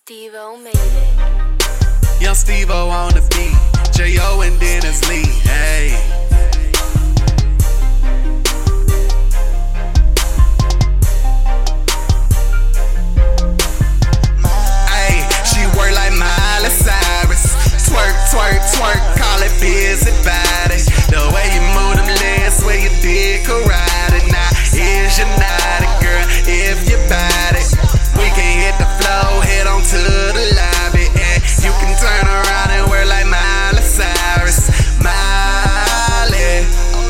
Steve-O made it. Young Steve-O on the beat, J.O. and Dennis Lee, hey. Hey, she work like Miley Cyrus. Twerk, twerk, twerk, call it busy body. The way you move them legs, where you dick karate. Now, is you not a girl if you bad it? We can hit the floor, head on to the lobby, and you can turn around and work like Miley Cyrus. Miley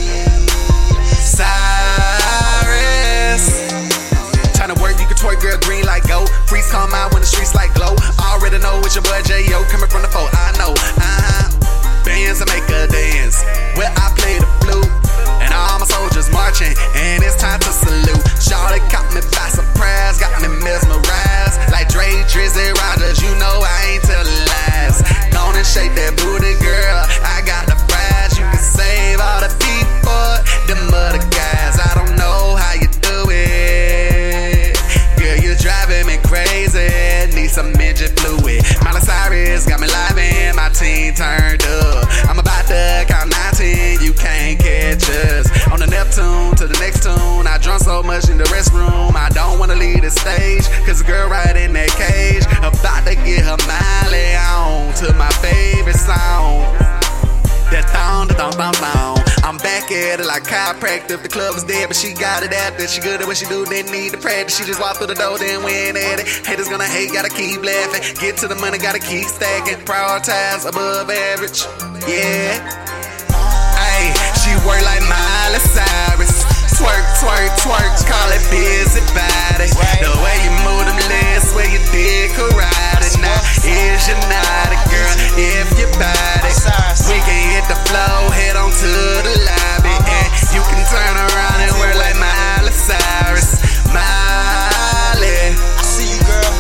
Cyrus. Tryna work, you can twerk, girl, green like gold. Freeze come out when the streets like glow. Already know it's your boy J.O. coming from the foe, I know. Bands that make a dance, where I play the flute, and all my soldiers marching, and it's time to salute. Shawty caught me by surprise, got me mesmerized, like Dre, Drizzy, Rogers, you know I ain't telling lies. Gone and shake that booty, girl, I got the fries. You can save all the beef for them other guys. I don't know how you do it, girl, you're driving me crazy. Need some engine fluid. Miley Cyrus got me live and my team turned up. I'm about to count 19, you can't catch us. On the Neptune to the next tune, I drunk so much in the restroom, I don't wanna leave the stage, cause the girl right in that cage, about to get her Miley on to my favorite song. That thong, the thong, thong, thong. I'm back at it like chiropractor. If the club was dead, but she got it after. She good at what she do, didn't need to practice. She just walked through the door, then went at it. Haters gonna hate, gotta keep laughing. Get to the money, gotta keep stacking. Prioritize above average, yeah. Hey, she work like Miley Cyrus. Twerk, twerk, twerk, call it busy body. The way you move them legs, where you did karate. Now, is you not a girl if you bad it? We can hit the floor, head on to the lobby, and you can turn around and work like Miley Cyrus. Miley, I see you, girl.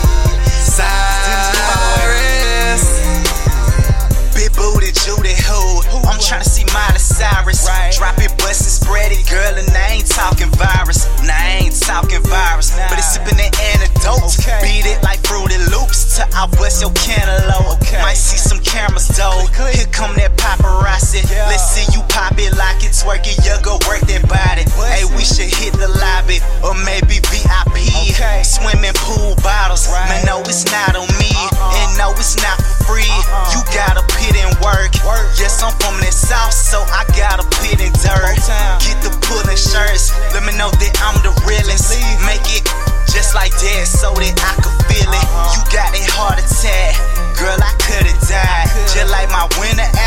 Cyrus. Big booty, Judy, who? I'm tryna see Miley Cyrus. Drop it, bust it, spread it, girl, and I ain't talking virus. Nah, I ain't talking virus, but it's sipping the antidote. Beat it like Fruity Loops till I bust your cantaloupe. Might see some cameras though. Here come that paparazzi. Let's see you pop it like it's working. You go work that body. Hey, we should hit the lobby or maybe VIP. Swimming pool bottles. Man, no, it's not on me, and no, it's not for free. You gotta put in work. Yes, I'm from the south, so I gotta put in dirt. Get the pullin' shirts. Let me know that I'm the realest. Make it just like that so that I can feel it. You got a heart attack, girl, I could've died. Just like my winter